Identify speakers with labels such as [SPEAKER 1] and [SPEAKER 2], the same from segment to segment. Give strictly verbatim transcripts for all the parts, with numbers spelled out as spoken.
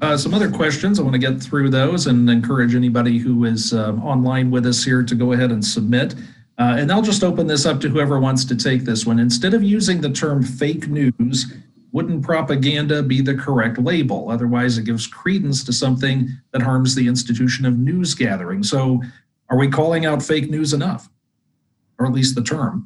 [SPEAKER 1] Uh, some other questions. I want to get through those and encourage anybody who is uh, online with us here to go ahead and submit. Uh, and I'll just open this up to whoever wants to take this one. Instead of using the term fake news, wouldn't propaganda be the correct label? Otherwise, it gives credence to something that harms the institution of news gathering. So are we calling out fake news enough? Or at least the term?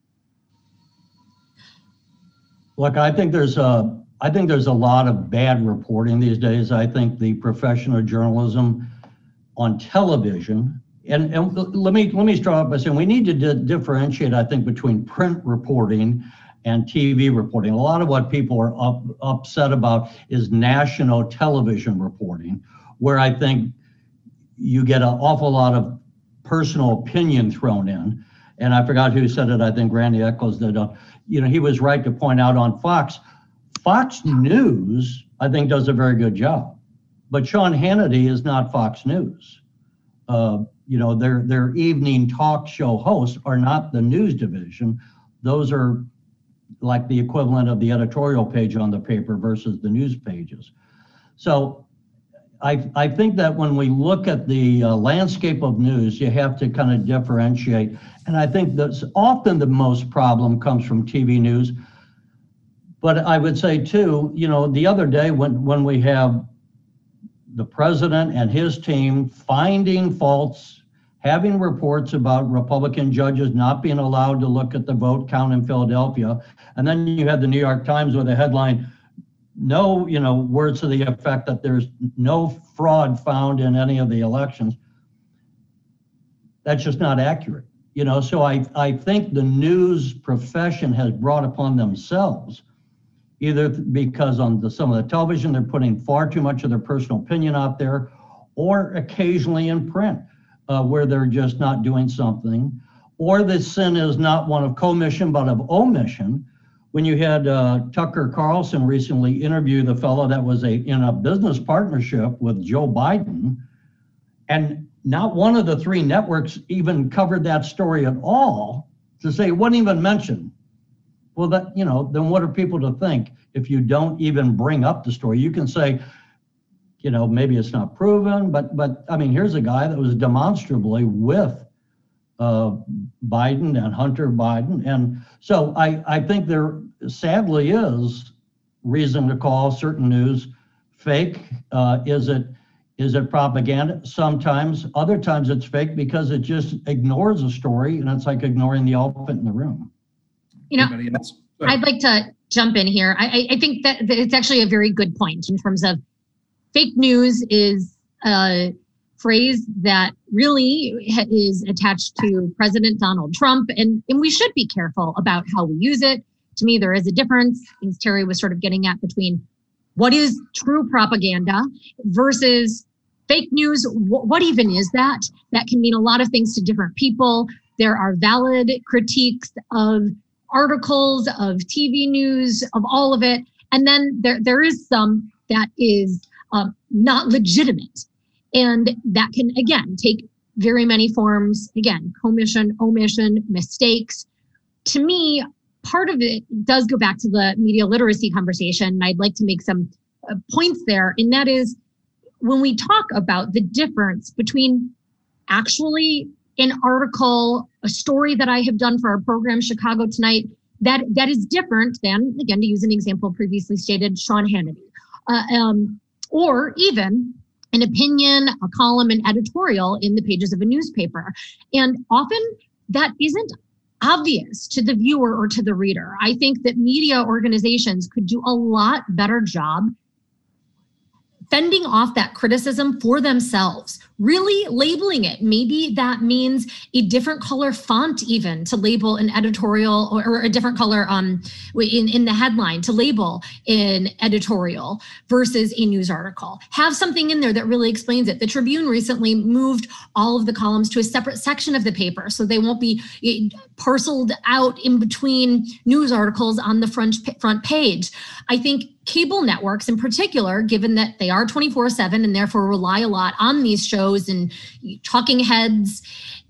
[SPEAKER 2] Look, I think there's a, I think there's a lot of bad reporting these days. I think the profession of journalism on television, and, and let me let me start off by saying we need to di- differentiate, I think, between print reporting and T V reporting. A lot of what people are up, upset about is national television reporting, where I think you get an awful lot of personal opinion thrown in. And I forgot who said it. I think Randy Eccles did. Uh, you know, he was right to point out on Fox. Fox News, I think, does a very good job, but Sean Hannity is not Fox News. Uh, you know, their their evening talk show hosts are not the news division. Those are like the equivalent of the editorial page on the paper versus the news pages. So I, I think that when we look at the uh, landscape of news, you have to kind of differentiate. And I think that's often the most problem comes from T V news. But I would say too, you know, the other day when, when we have the president and his team finding faults, having reports about Republican judges not being allowed to look at the vote count in Philadelphia, and then you have the New York Times with a headline, no, you know, words to the effect that there's no fraud found in any of the elections. That's just not accurate. You know, so I, I think the news profession has brought upon themselves, either because on the, some of the television, they're putting far too much of their personal opinion out there, or occasionally in print, uh, where they're just not doing something, or the sin is not one of commission, but of omission. When you had uh, Tucker Carlson recently interview the fellow that was a in a business partnership with Joe Biden, and not one of the three networks even covered that story at all, to say it wasn't even mentioned. Well, that, you know, then what are people to think if you don't even bring up the story? You can say, you know, maybe it's not proven, but but I mean, here's a guy that was demonstrably with uh, Biden and Hunter Biden. And so I, I think there sadly is reason to call certain news fake. Uh, is it is it propaganda? Sometimes. Other times it's fake because it just ignores a story, and it's like ignoring the elephant in the room.
[SPEAKER 3] You know, I'd like to jump in here. I, I think that, that it's actually a very good point in terms of fake news is a phrase that really is attached to President Donald Trump, and, and we should be careful about how we use it. To me, there is a difference, as Terry was sort of getting at, between what is true propaganda versus fake news. What, what even is that? That can mean a lot of things to different people. There are valid critiques of articles, of T V news, of all of it. And then there there is some that is um, not legitimate. And that can, again, take very many forms. Again, commission, omission, mistakes. To me, part of it does go back to the media literacy conversation. And I'd like to make some uh, points there. And that is when we talk about the difference between actually an article, a story that I have done for our program, Chicago Tonight, that that is different than, again, to use an example previously stated, Sean Hannity, uh, um, or even an opinion, a column, an editorial in the pages of a newspaper. And often that isn't obvious to the viewer or to the reader. I think that media organizations could do a lot better job fending off that criticism for themselves, really labeling it. Maybe that means a different color font even to label an editorial, or, or a different color um, in, in the headline to label an editorial versus a news article. Have something in there that really explains it. The Tribune recently moved all of the columns to a separate section of the paper, so they won't be parceled out in between news articles on the front, front page. I think cable networks in particular, given that they are twenty-four seven and therefore rely a lot on these shows and talking heads,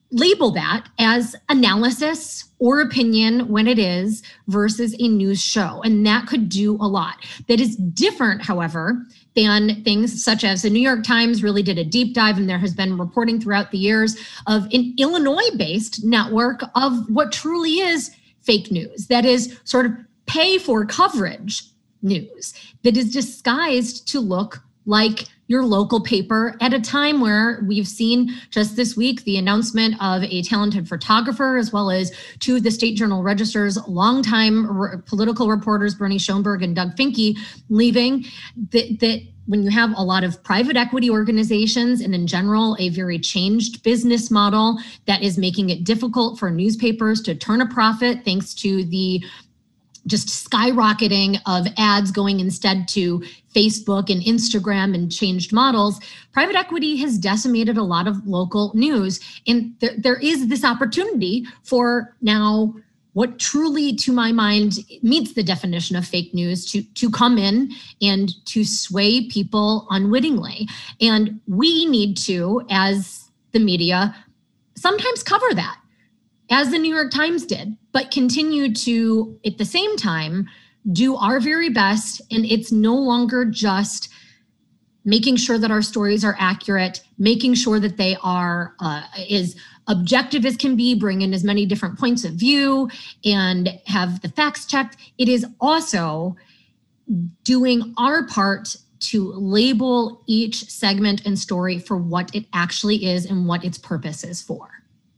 [SPEAKER 3] label that as analysis or opinion when it is versus a news show. And that could do a lot. That is different, however, than things such as the New York Times really did a deep dive, and there has been reporting throughout the years of an Illinois-based network of what truly is fake news. That is sort of pay for coverage news that is disguised to look like your local paper at a time where we've seen just this week the announcement of a talented photographer, as well as two of the State Journal Register's longtime re- political reporters, Bernie Schoenberg and Doug Finke, leaving. That, that when you have a lot of private equity organizations and in general a very changed business model that is making it difficult for newspapers to turn a profit thanks to the just skyrocketing of ads going instead to Facebook and Instagram and changed models, private equity has decimated a lot of local news. And there, there is this opportunity for now what truly, to my mind, meets the definition of fake news to, to come in and to sway people unwittingly. And we need to, as the media, sometimes cover that, as the New York Times did, but continue to, at the same time, do our very best. And it's no longer just making sure that our stories are accurate, making sure that they are uh, as objective as can be, bring in as many different points of view and have the facts checked. It is also doing our part to label each segment and story for what it actually is and what its purpose is for.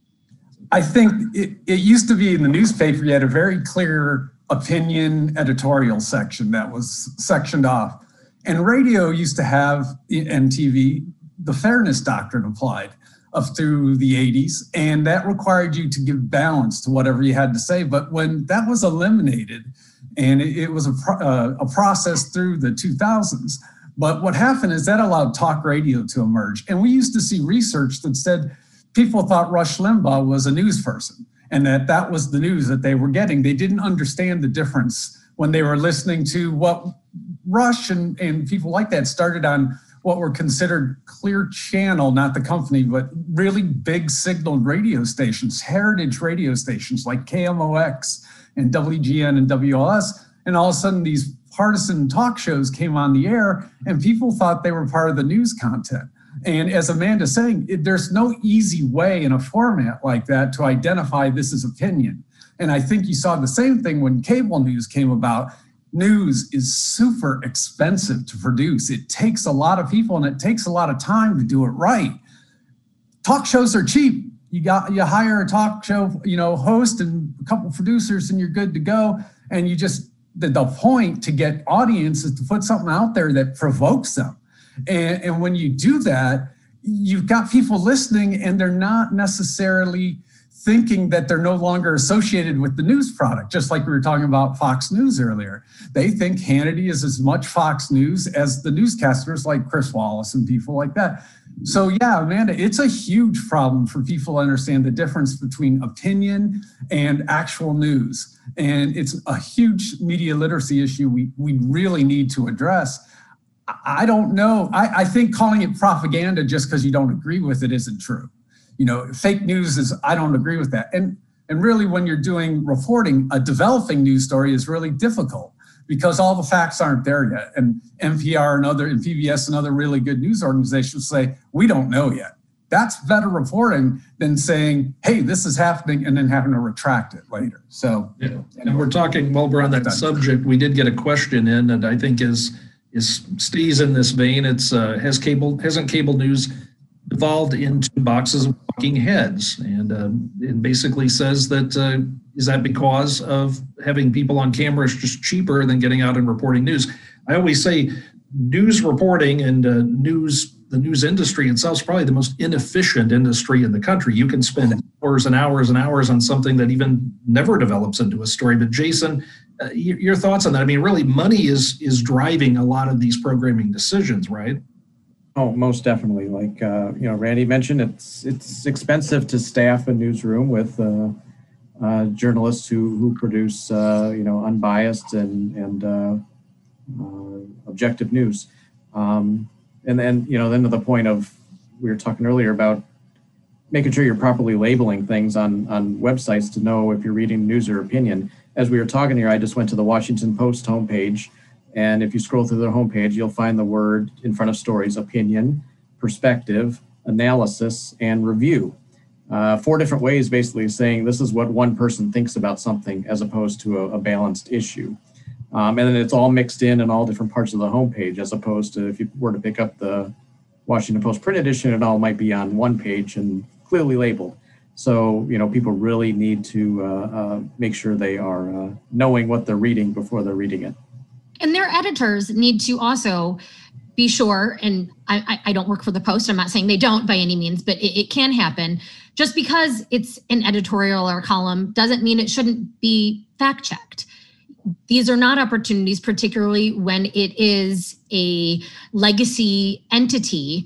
[SPEAKER 4] I think it, it used to be in the newspaper, you had a very clear opinion editorial section that was sectioned off. And radio used to have, and T V, the fairness doctrine applied up through the eighties. And that required you to give balance to whatever you had to say. But when that was eliminated, and it, it was a, pro, uh, a process through the two thousands, but what happened is that allowed talk radio to emerge. And we used to see research that said, people thought Rush Limbaugh was a news person and that that was the news that they were getting. They didn't understand the difference when they were listening to what Rush and, and people like that started on what were considered Clear Channel, not the company, but really big signaled radio stations, heritage radio stations like K M O X and W G N and W L S. And all of a sudden these partisan talk shows came on the air and people thought they were part of the news content. And as Amanda's saying, it, there's no easy way in a format like that to identify this as opinion. And I think you saw the same thing when cable news came about. News is super expensive to produce. It takes a lot of people and it takes a lot of time to do it right. Talk shows are cheap. You got you hire a talk show, you know, host and a couple producers and you're good to go. And you just, the, the point to get audience is to put something out there that provokes them. And, and when you do that, you've got people listening and they're not necessarily thinking that they're no longer associated with the news product, just like we were talking about Fox News earlier. They think Hannity is as much Fox News as the newscasters like Chris Wallace and people like that. So yeah, Amanda, it's a huge problem for people to understand the difference between opinion and actual news. And it's a huge media literacy issue we, we really need to address. I don't know. I, I think calling it propaganda just because you don't agree with it isn't true. You know, fake news is, I don't agree with that. And, and really when you're doing reporting, a developing news story is really difficult because all the facts aren't there yet. And N P R and other, and P B S and other really good news organizations say, we don't know yet. That's better reporting than saying, hey, this is happening and then having to retract it later. So,
[SPEAKER 1] yeah. And we're talking, while we're on that subject, we did get a question in that I think is, is stays in this vein. It's uh, has cable hasn't cable news evolved into boxes of talking heads, and uh, it basically says that uh, is that because of having people on camera is just cheaper than getting out and reporting news. I always say news reporting and uh, news the news industry itself is probably the most inefficient industry in the country. You can spend hours and hours and hours on something that even never develops into a story. But Jason, uh, your, your thoughts on that? I mean, really, money is is driving a lot of these programming decisions, right?
[SPEAKER 5] Oh, most definitely. Like uh, you know, Randy mentioned, it's it's expensive to staff a newsroom with uh, uh, journalists who who produce uh, you know unbiased and and uh, uh, objective news. Um, And then, you know, then to the point of, we were talking earlier about making sure you're properly labeling things on, on websites to know if you're reading news or opinion. As we were talking here, I just went to the Washington Post homepage, and if you scroll through their homepage, you'll find the word in front of stories: opinion, perspective, analysis, and review. Uh, four different ways basically saying this is what one person thinks about something as opposed to a, a balanced issue. Um, and then it's all mixed in in all different parts of the homepage, as opposed to if you were to pick up the Washington Post print edition, it all might be on one page and clearly labeled. So, you know, people really need to uh, uh, make sure they are uh, knowing what they're reading before they're reading it.
[SPEAKER 3] And their editors need to also be sure, and I, I don't work for the Post, I'm not saying they don't by any means, but it, it can happen. Just because it's an editorial or a column doesn't mean it shouldn't be fact checked. These are not opportunities, particularly when it is a legacy entity.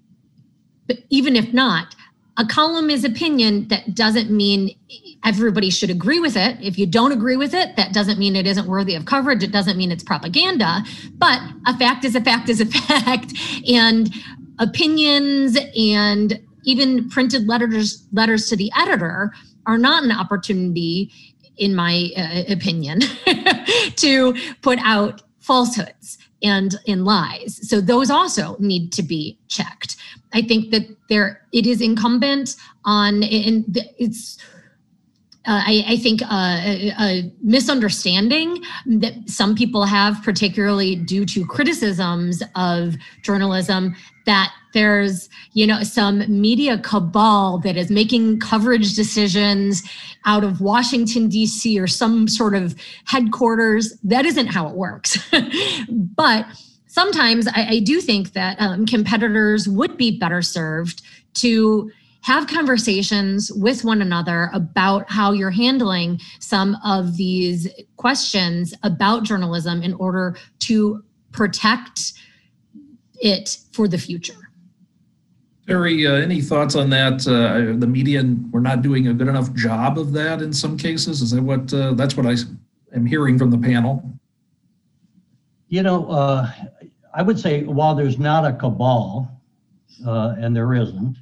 [SPEAKER 3] But even if not, a column is opinion. That doesn't mean everybody should agree with it. If you don't agree with it, that doesn't mean it isn't worthy of coverage. It doesn't mean it's propaganda. But a fact is a fact is a fact. And opinions and even printed letters letters to the editor are not an opportunity, in my uh, opinion, to put out falsehoods and in lies. So those also need to be checked. I think that there it is incumbent on, and it's uh, I, I think uh, a, a misunderstanding that some people have, particularly due to criticisms of journalism, that there's, you know, some media cabal that is making coverage decisions out of Washington, D C or some sort of headquarters. That isn't how it works. But sometimes I, I do think that um, competitors would be better served to have conversations with one another about how you're handling some of these questions about journalism in order to protect it for the future.
[SPEAKER 1] Terry, uh, any thoughts on that? Uh, the media, we're not doing a good enough job of that in some cases. Is that what, uh, that's what I am hearing from the panel?
[SPEAKER 2] You know, uh, I would say while there's not a cabal, uh, and there isn't,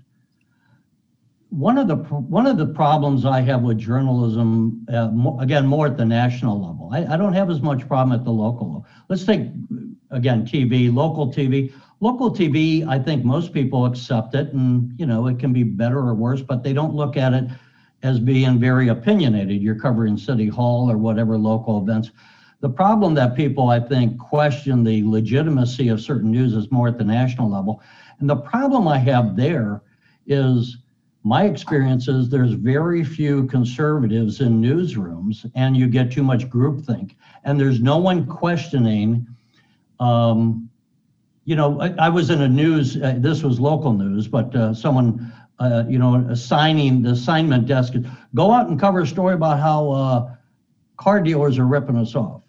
[SPEAKER 2] one of the one of the problems I have with journalism, uh, mo- again, more at the national level, I, I don't have as much problem at the local level. Let's take, again, T V, local T V. Local T V, I think most people accept it, and you know, it can be better or worse, but they don't look at it as being very opinionated. You're covering City Hall or whatever local events. The problem that people, I think, question the legitimacy of certain news is more at the national level. And the problem I have there is my experience is there's very few conservatives in newsrooms, and you get too much groupthink. And there's no one questioning, um, you know, I, I was in a news, uh, this was local news, but uh, someone, uh, you know, assigning the assignment desk, go out and cover a story about how uh, car dealers are ripping us off.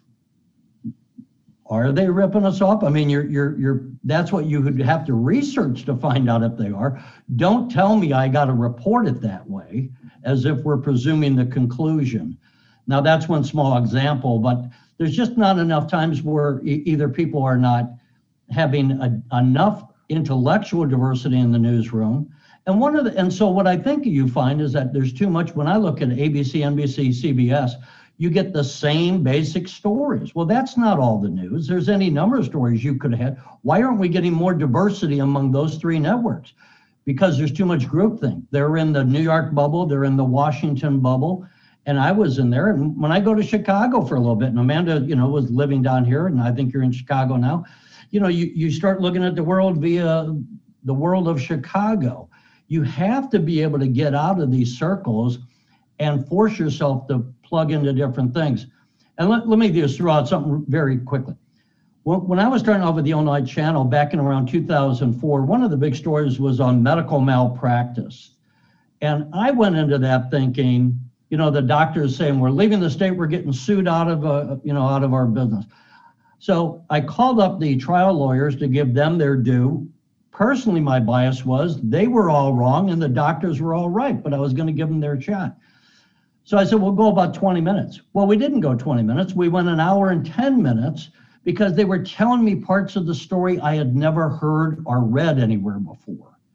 [SPEAKER 2] Are they ripping us off? I mean, you're, you're, you're, that's what you would have to research to find out if they are. Don't tell me I got to report it that way, as if we're presuming the conclusion. Now, that's one small example, but there's just not enough times where e- either people are not having a, enough intellectual diversity in the newsroom. And one of the, and so what I think you find is that there's too much. When I look at A B C, N B C, C B S, you get the same basic stories. Well, that's not all the news. There's any number of stories you could have had. Why aren't we getting more diversity among those three networks? Because there's too much groupthink. They're in the New York bubble, they're in the Washington bubble, and I was in there. And when I go to Chicago for a little bit, and Amanda, you know, was living down here, and I think you're in Chicago now, you know, you, you start looking at the world via the world of Chicago. You have to be able to get out of these circles and force yourself to plug into different things. And let, let me just throw out something very quickly. When, when I was starting off with the Illinois Channel back in around two thousand four, one of the big stories was on medical malpractice. And I went into that thinking, you know, the doctors saying, we're leaving the state, we're getting sued out of, uh, you know, out of our business. So I called up the trial lawyers to give them their due. Personally, my bias was they were all wrong and the doctors were all right, but I was going to give them their shot. So I said, we'll go about twenty minutes. Well, we didn't go twenty minutes. We went an hour and ten minutes because they were telling me parts of the story I had never heard or read anywhere before.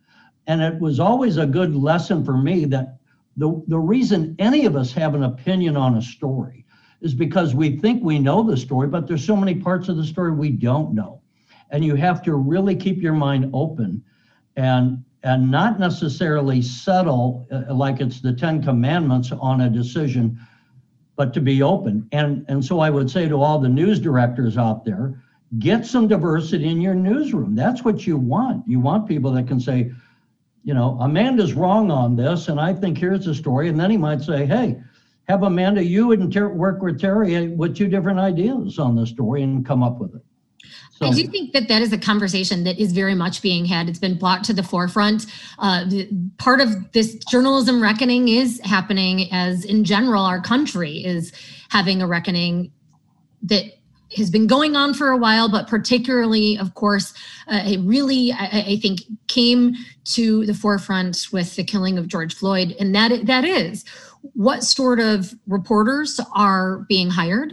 [SPEAKER 2] And it was always a good lesson for me that the, the reason any of us have an opinion on a story is because we think we know the story, but there's so many parts of the story we don't know. And you have to really keep your mind open and and not necessarily settle uh, like it's the Ten Commandments on a decision, but to be open. And, and so I would say to all the news directors out there, get some diversity in your newsroom. That's what you want. You want people that can say, you know, Amanda's wrong on this, and I think here's the story. And then he might say, hey, have Amanda, you and Ter- work with Terry with two different ideas on the story and come up with it. So,
[SPEAKER 3] I do think that that is a conversation that is very much being had. It's been brought to the forefront. Uh, the, part of this journalism reckoning is happening as, in general, our country is having a reckoning that has been going on for a while, but particularly, of course, uh, it really, I, I think, came to the forefront with the killing of George Floyd. And that that is what sort of reporters are being hired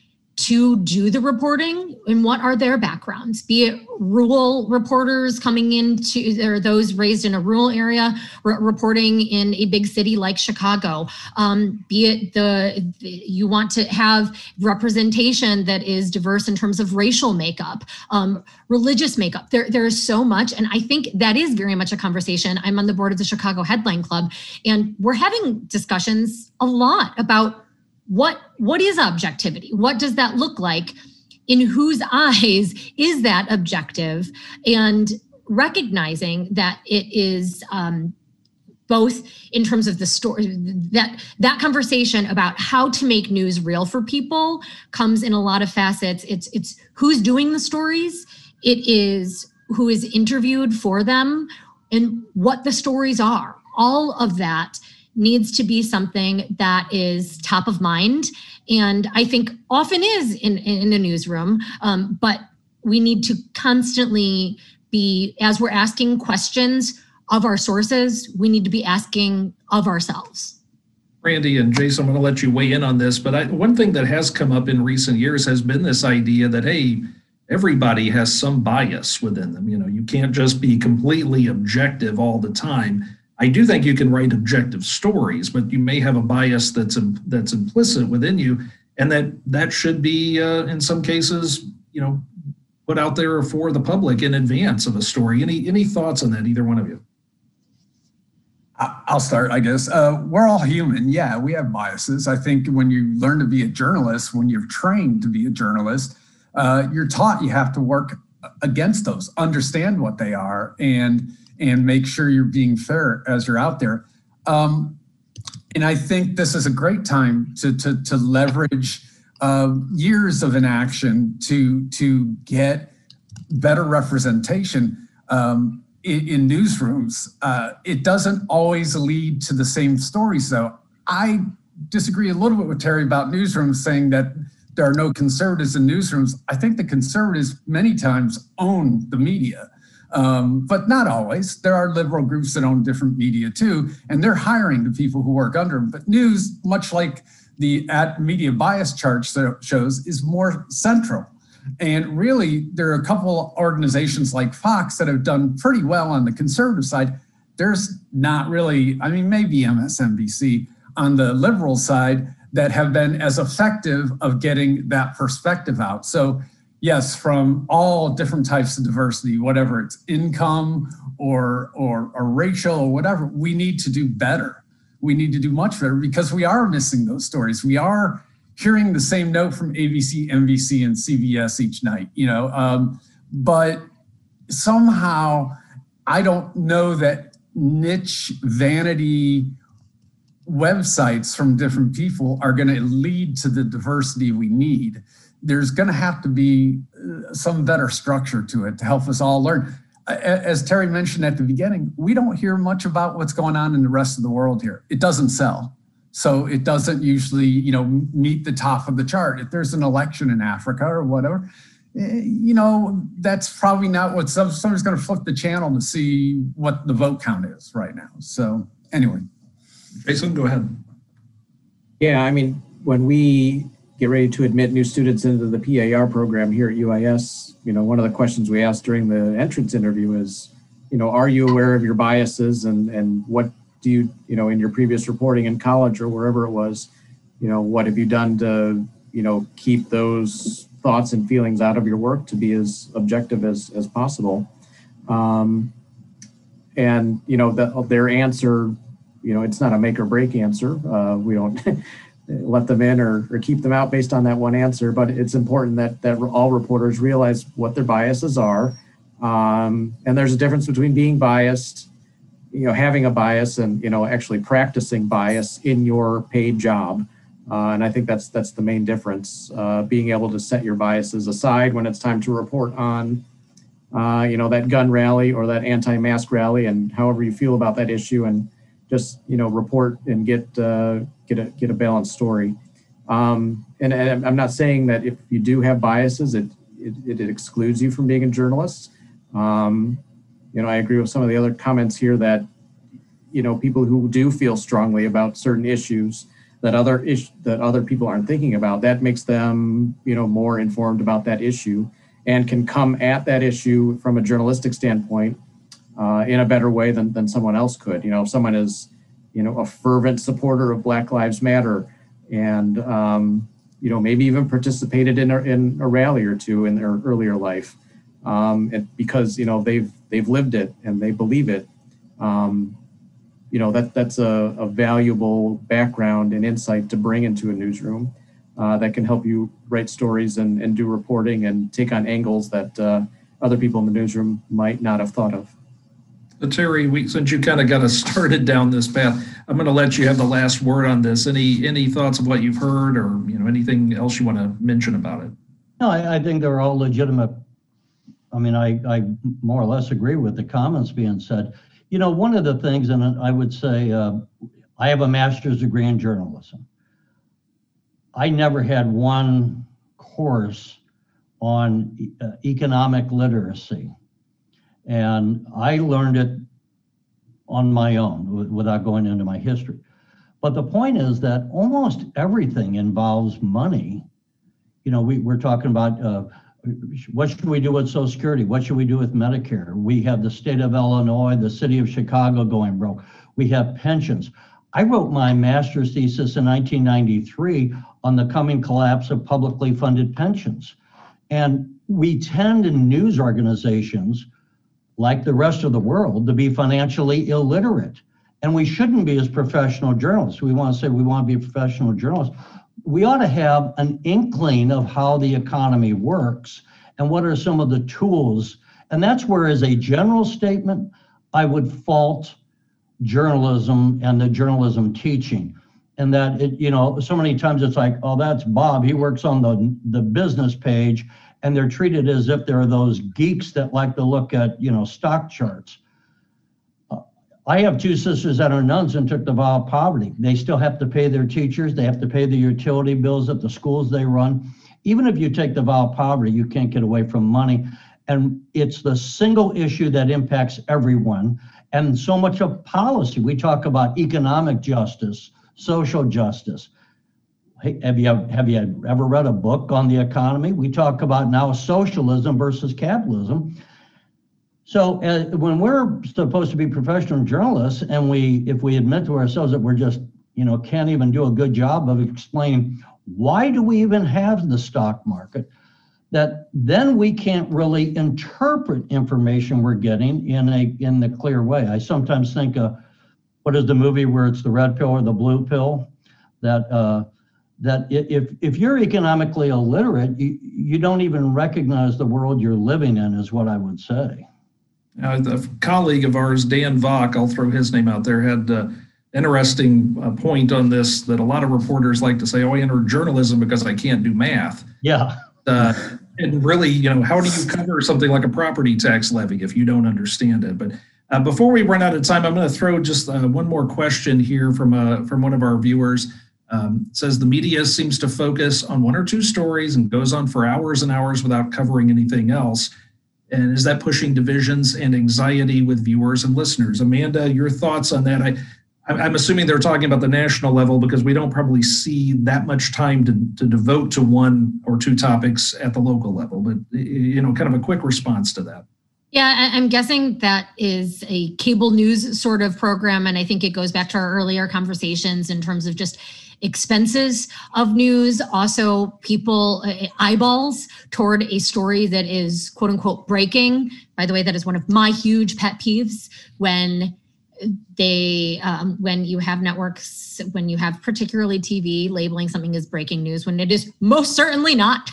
[SPEAKER 3] to do the reporting and what are their backgrounds, be it rural reporters coming into, or those raised in a rural area re- reporting in a big city like Chicago, um, be it the, the, you want to have representation that is diverse in terms of racial makeup, um, religious makeup. There, there is so much. And I think that is very much a conversation. I'm on the board of the Chicago Headline Club, and we're having discussions a lot about What what is objectivity? What does that look like? In whose eyes is that objective? And recognizing that it is um, both in terms of the story, that that conversation about how to make news real for people comes in a lot of facets. It's it's who's doing the stories. It is who is interviewed for them and what the stories are. All of that needs to be something that is top of mind, and I think often is in, in a newsroom, um, but we need to constantly be, as we're asking questions of our sources, we need to be asking of ourselves.
[SPEAKER 1] Randy and Jason, I'm going to let you weigh in on this, but I, one thing that has come up in recent years has been this idea that, hey, everybody has some bias within them. You know, you can't just be completely objective all the time. I do think you can write objective stories, but you may have a bias that's that's implicit within you, and that that should be, uh, in some cases, you know, put out there for the public in advance of a story. Any any thoughts on that, either one of you?
[SPEAKER 4] I'll start, I guess. Uh, we're all human. Yeah, we have biases. I think when you learn to be a journalist, when you're trained to be a journalist, uh, you're taught you have to work against those, understand what they are, and and make sure you're being fair as you're out there. Um, and I think this is a great time to, to, to leverage uh, years of inaction to, to get better representation um, in, in newsrooms. Uh, it doesn't always lead to the same stories, though. I disagree a little bit with Terry about newsrooms saying that there are no conservatives in newsrooms. I think the conservatives many times own the media. Um, but not always. There are liberal groups that own different media too, and they're hiring the people who work under them. But news, much like the at media bias chart shows, is more central. And really, there are a couple organizations like Fox that have done pretty well on the conservative side. There's not really, I mean, maybe M S N B C on the liberal side that have been as effective of getting that perspective out. So yes, from all different types of diversity, whatever it's income or, or or racial or whatever, we need to do better. We need to do much better because we are missing those stories. We are hearing the same note from A B C, N B C, and C B S each night, you know. Um, but somehow, I don't know that niche vanity websites from different people are going to lead to the diversity we need. There's going to have to be some better structure to it to help us all learn. As Terry mentioned at the beginning, we don't hear much about what's going on in the rest of the world here. It doesn't sell. So it doesn't usually, you know, meet the top of the chart. If there's an election in Africa or whatever, you know, that's probably not what some, somebody's going to flip the channel to see what the vote count is right now. So anyway.
[SPEAKER 1] Jason, go ahead.
[SPEAKER 5] Yeah, I mean, when we get ready to admit new students into the P A R program here at U I S, you know, one of the questions we asked during the entrance interview is, you know, are you aware of your biases, and, and what do you, you know, in your previous reporting in college or wherever it was, you know, what have you done to, you know, keep those thoughts and feelings out of your work to be as objective as, as possible. Um, and, you know, the, their answer, you know, it's not a make or break answer. Uh, we don't let them in or, or keep them out based on that one answer, but it's important that, that all reporters realize what their biases are. Um, and there's a difference between being biased, you know, having a bias, and, you know, actually practicing bias in your paid job. Uh, and I think that's that's the main difference, uh, being able to set your biases aside when it's time to report on, uh, you know, that gun rally or that anti-mask rally, and however you feel about that issue, and just, you know, report and get uh, get a get a balanced story. Um, and, and I'm not saying that if you do have biases, it it, it excludes you from being a journalist. Um, you know, I agree with some of the other comments here that, you know, people who do feel strongly about certain issues that other ish, that other people aren't thinking about, that makes them, you know, more informed about that issue, and can come at that issue from a journalistic standpoint uh, in a better way than, than someone else could. You know, if someone is, you know, a fervent supporter of Black Lives Matter, and, um, you know, maybe even participated in a, in a rally or two in their earlier life, um, and because, you know, they've they've lived it and they believe it. Um, you know, that that's a, a valuable background and insight to bring into a newsroom uh, that can help you write stories and, and do reporting and take on angles that uh, other people in the newsroom might not have thought of.
[SPEAKER 1] So Terry, we, since you kind of got us started down this path, I'm going to let you have the last word on this. Any any thoughts of what you've heard, or, you know, anything else you want to mention about it?
[SPEAKER 2] No, I, I think they're all legitimate. I mean, I, I more or less agree with the comments being said. You know, one of the things, and I would say, uh, I have a master's degree in journalism. I never had one course on uh, economic literacy. And I learned it on my own w- without going into my history. But the point is that almost everything involves money. You know, we, we're talking about uh, what should we do with Social Security? What should we do with Medicare? We have the state of Illinois, the city of Chicago going broke. We have pensions. I wrote my master's thesis in nineteen ninety-three on the coming collapse of publicly funded pensions. And we tend in news organizations, like the rest of the world, to be financially illiterate. And we shouldn't be as professional journalists. We want to say we want to be professional journalists. We ought to have an inkling of how the economy works and what are some of the tools. And that's where, as a general statement, I would fault journalism and the journalism teaching. And that, it, you know, so many times it's like, oh, that's Bob. He works on the, the business page, and they're treated as if they're those geeks that like to look at, you know, stock charts. Uh, I have two sisters that are nuns and took the vow of poverty. They still have to pay their teachers. They have to pay the utility bills at the schools they run. Even if you take the vow of poverty, you can't get away from money. And it's the single issue that impacts everyone. And so much of policy, we talk about economic justice, social justice. Hey, have you have you ever read a book on the economy? We talk about now socialism versus capitalism. So uh, when we're supposed to be professional journalists, and we, if we admit to ourselves that we're just, you know, can't even do a good job of explaining why do we even have the stock market, that then we can't really interpret information we're getting in a in the clear way. I sometimes think, uh, what is the movie where it's the red pill or the blue pill? That uh, that if if you're economically illiterate, you, you don't even recognize the world you're living in, is what I would say.
[SPEAKER 1] Uh, a colleague of ours, Dan Vock, I'll throw his name out there, had uh, interesting uh, point on this, that a lot of reporters like to say, oh, I entered journalism because I can't do math.
[SPEAKER 2] Yeah.
[SPEAKER 1] Uh, and really, you know, how do you cover something like a property tax levy if you don't understand it? But uh, before we run out of time, I'm going to throw just uh, one more question here from uh, from one of our viewers. Um, it says the media seems to focus on one or two stories and goes on for hours and hours without covering anything else. And is that pushing divisions and anxiety with viewers and listeners? Amanda, your thoughts on that? I, I'm assuming they're talking about the national level, because we don't probably see that much time to, to devote to one or two topics at the local level. But, you know, kind of a quick response to that.
[SPEAKER 3] Yeah, I- I'm guessing that is a cable news sort of program. And I think it goes back to our earlier conversations in terms of just expenses of news, also people uh, eyeballs toward a story that is quote unquote breaking. By the way, that is one of my huge pet peeves when they um, when you have networks, when you have particularly T V labeling something as breaking news when it is most certainly not.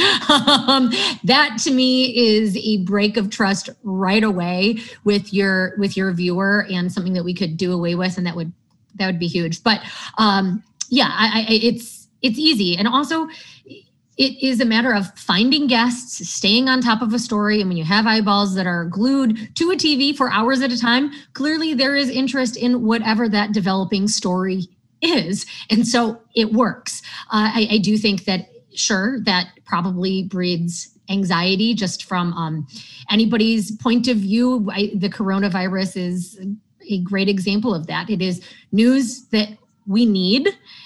[SPEAKER 3] um, that to me is a break of trust right away with your with your viewer, and something that we could do away with, and that would that would be huge. But um, yeah, I, I, it's it's easy, and also it is a matter of finding guests, staying on top of a story. And when you have eyeballs that are glued to a T V for hours at a time, clearly there is interest in whatever that developing story is. And so it works. Uh, I, I do think that, sure, that probably breeds anxiety just from um, anybody's point of view. I, the coronavirus is a great example of that. It is news that we need.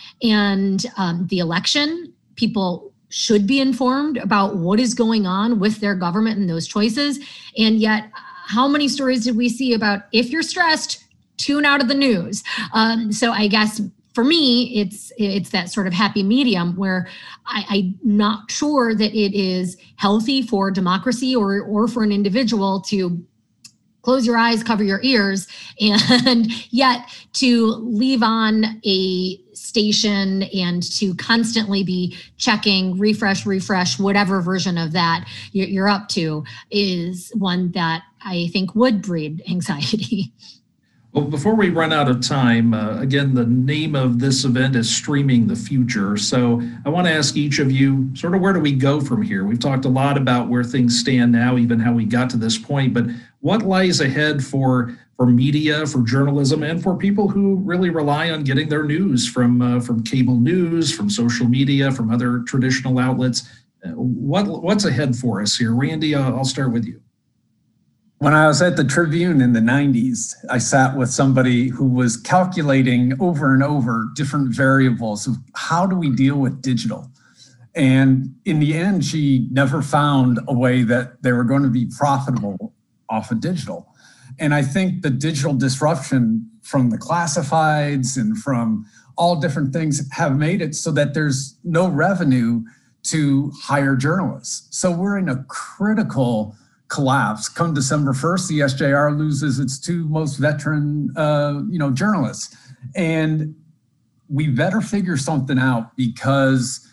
[SPEAKER 3] And um, the election, people should be informed about what is going on with their government and those choices. And yet, how many stories did we see about if you're stressed, tune out of the news? Um, so I guess for me, it's it's that sort of happy medium where I, I'm not sure that it is healthy for democracy or or for an individual to close your eyes, cover your ears, and yet to leave on a station and to constantly be checking, refresh, refresh, whatever version of that you're up to is one that I think would breed anxiety.
[SPEAKER 1] Well, before we run out of time, uh, again, the name of this event is Streaming the Future. So I want to ask each of you, sort of where do we go from here? We've talked a lot about where things stand now, even how we got to this point, but what lies ahead for for media, for journalism, and for people who really rely on getting their news from uh, from cable news, from social media, from other traditional outlets? Uh, what what's ahead for us here? Randy, I'll, I'll start with you.
[SPEAKER 4] When I was at the Tribune in the nineties, I sat with somebody who was calculating over and over different variables of how do we deal with digital. And in the end, she never found a way that they were going to be profitable off of digital. And I think the digital disruption from the classifieds and from all different things have made it so that there's no revenue to hire journalists. So we're in a critical collapse. Come December first, the S J R loses its two most veteran, uh, you know, journalists. And we better figure something out, because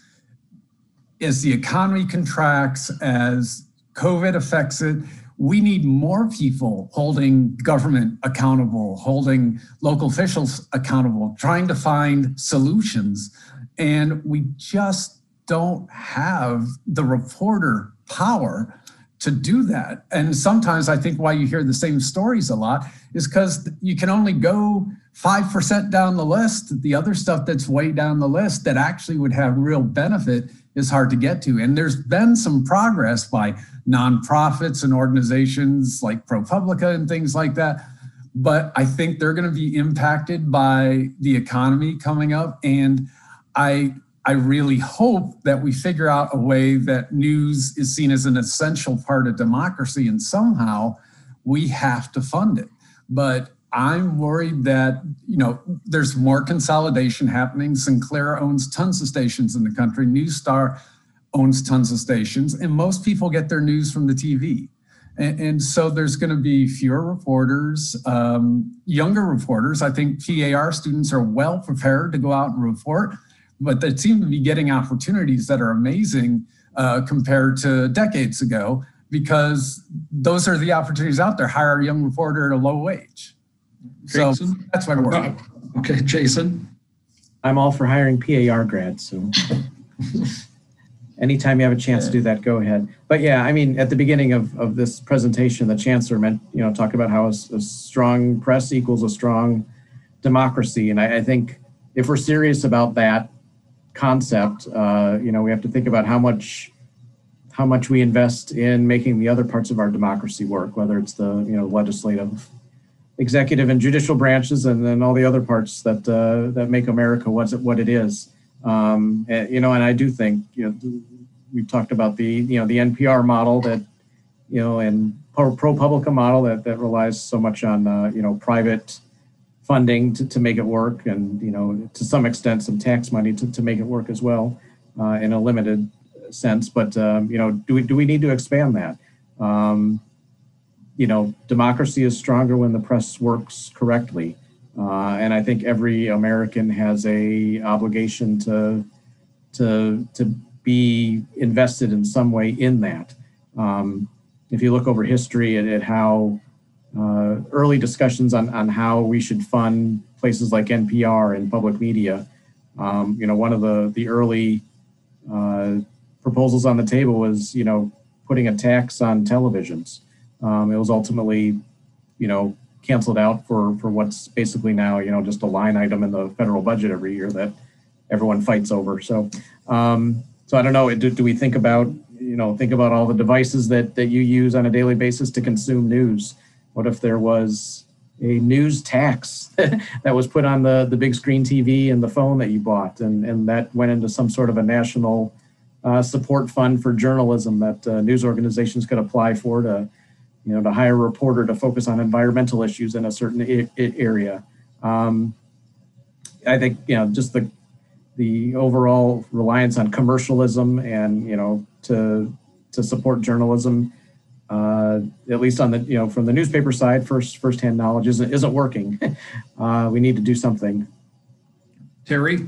[SPEAKER 4] as the economy contracts, as COVID affects it, we need more people holding government accountable, holding local officials accountable, trying to find solutions. And we just don't have the reporter power to do that. And sometimes I think why you hear the same stories a lot is because you can only go five percent down the list. The other stuff that's way down the list that actually would have real benefit is hard to get to. And there's been some progress by nonprofits and organizations like ProPublica and things like that. But I think they're going to be impacted by the economy coming up. And I I really hope that we figure out a way that news is seen as an essential part of democracy, and somehow we have to fund it. But I'm worried that, you know, there's more consolidation happening. Sinclair owns tons of stations in the country. Newstar owns tons of stations, and most people get their news from the T V. And, and so there's going to be fewer reporters, um, younger reporters. I think P A R students are well prepared to go out and report, but they seem to be getting opportunities that are amazing uh, compared to decades ago, because those are the opportunities out there. Hire a young reporter at a low wage.
[SPEAKER 1] Jason?
[SPEAKER 4] So that's my work.
[SPEAKER 1] Okay, Jason.
[SPEAKER 5] I'm all for hiring P A R grads, so anytime you have a chance to do that, go ahead. But yeah, I mean, at the beginning of, of this presentation, the chancellor meant, you know, talked about how a, a strong press equals a strong democracy. And I, I think if we're serious about that concept, uh, you know, we have to think about how much how much we invest in making the other parts of our democracy work, whether it's the, you know, legislative, executive, and judicial branches, and then all the other parts that uh, that make America what's it, what it is. Um, and, you know, and I do think, you know, we've talked about the, you know, the N P R model that, you know, and pro, pro publica model that, that relies so much on, uh, you know, private funding to, to make it work, and, you know, to some extent, some tax money to, to make it work as well, uh, in a limited sense. But, um, you know, do we, do we need to expand that? Um, you know, democracy is stronger when the press works correctly. Uh, and I think every American has a obligation to, to, to be invested in some way in that. Um, if you look over history at, at how uh, early discussions on, on how we should fund places like N P R and public media, um, you know, one of the, the early uh, proposals on the table was, you know, putting a tax on televisions. Um, it was ultimately, you know, canceled out for, for what's basically now, you know, just a line item in the federal budget every year that everyone fights over. So, um, so I don't know, do, do we think about, you know, think about all the devices that, that you use on a daily basis to consume news? What if there was a news tax that was put on the, the big screen T V and the phone that you bought, and, and that went into some sort of a national uh, support fund for journalism that uh, news organizations could apply for to, you know, to hire a reporter to focus on environmental issues in a certain I- I area. Um, I think, you know, just the the overall reliance on commercialism and, you know, to to support journalism, uh, at least on the, you know, from the newspaper side, first firsthand knowledge isn't isn't working. uh, we need to do something.
[SPEAKER 1] Terry?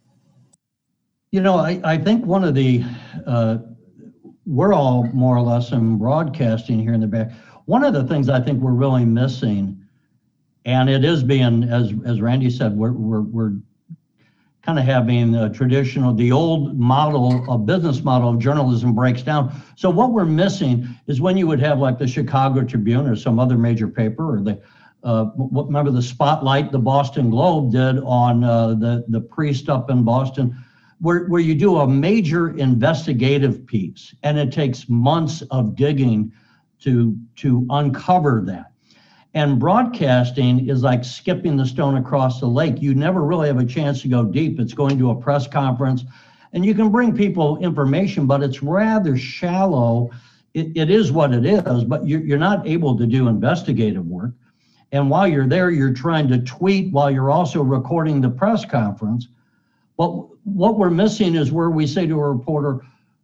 [SPEAKER 2] You know, I, I think one of the, uh, we're all more or less in broadcasting here in the back. One of the things I think we're really missing, and it is being, as as Randy said, we're we're, we're kind of having a traditional, the old model of business model of journalism breaks down. So what we're missing is when you would have like the Chicago Tribune or some other major paper, or the, uh, remember the Spotlight the Boston Globe did on uh, the, the priest up in Boston, where, where you do a major investigative piece and it takes months of digging to, to uncover that. And broadcasting is like skipping the stone across the lake. You never really have a chance to go deep. It's going to a press conference, and you can bring people information, but it's rather shallow. It, it is what it is, but you're, you're not able to do investigative work. And while you're there, you're trying to tweet while you're also recording the press conference. But what we're missing is where we say to a reporter,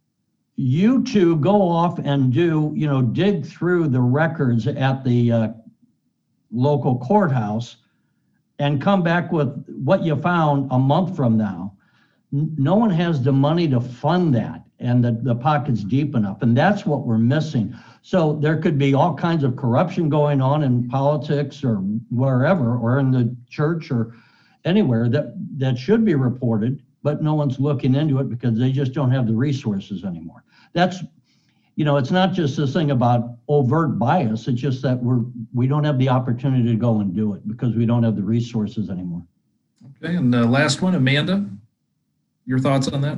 [SPEAKER 2] you two go off and do, you know, dig through the records at the uh, local courthouse and come back with what you found a month from now. No one has the money to fund that, and the, the pocket's deep enough. And that's what we're missing. So there could be all kinds of corruption going on in politics or wherever, or in the church or anywhere that, that should be reported, but no one's looking into it because they just don't have the resources anymore. That's, you know, it's not just this thing about overt bias. It's just that we're, we don't have the opportunity to go and do it because we don't have the resources anymore.
[SPEAKER 1] Okay, and the last one, Amanda, your thoughts on that?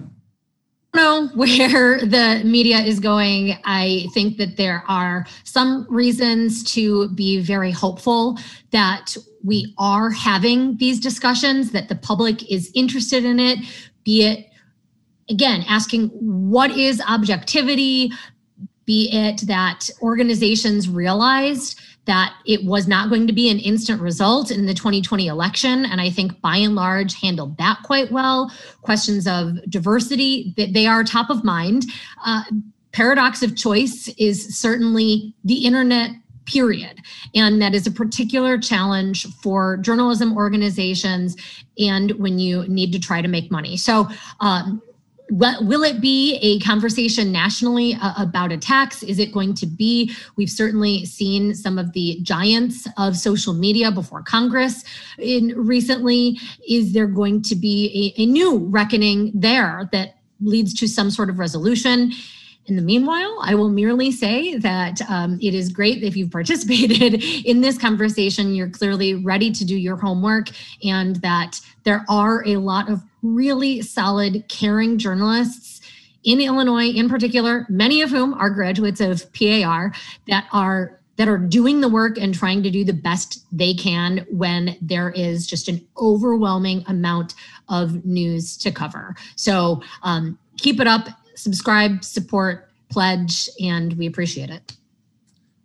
[SPEAKER 3] I don't know where the media is going. I think that there are some reasons to be very hopeful that we are having these discussions, that the public is interested in it, be it, again, asking what is objectivity, be it that organizations realized that it was not going to be an instant result in the twenty twenty election. And I think by and large handled that quite well. Questions of diversity, that they are top of mind. Uh, paradox of choice is certainly the internet, period. And that is a particular challenge for journalism organizations and when you need to try to make money. So, um, will it be a conversation nationally uh, about a tax? Is it going to be? We've certainly seen some of the giants of social media before Congress in recently. Is there going to be a, a new reckoning there that leads to some sort of resolution? In the meanwhile, I will merely say that um, it is great if you've participated in this conversation. You're clearly ready to do your homework, and that there are a lot of really solid, caring journalists in Illinois in particular, many of whom are graduates of P A R, that are that are doing the work and trying to do the best they can when there is just an overwhelming amount of news to cover. So um, keep it up. Subscribe, support, pledge, and we appreciate it.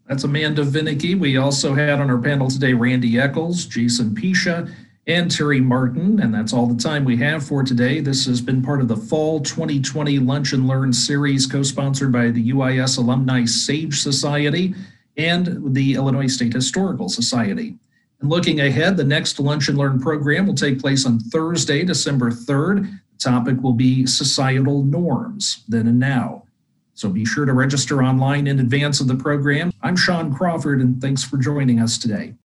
[SPEAKER 1] That's Amanda Vinicky. We also had on our panel today Randy Eccles, Jason Pisha, and Terry Martin. And that's all the time we have for today. This has been part of the Fall twenty twenty Lunch and Learn series, co-sponsored by the U I S Alumni Sage Society and the Illinois State Historical Society. And looking ahead, the next Lunch and Learn program will take place on Thursday, December third. The topic will be societal norms, then and now. So be sure to register online in advance of the program. I'm Sean Crawford, and thanks for joining us today.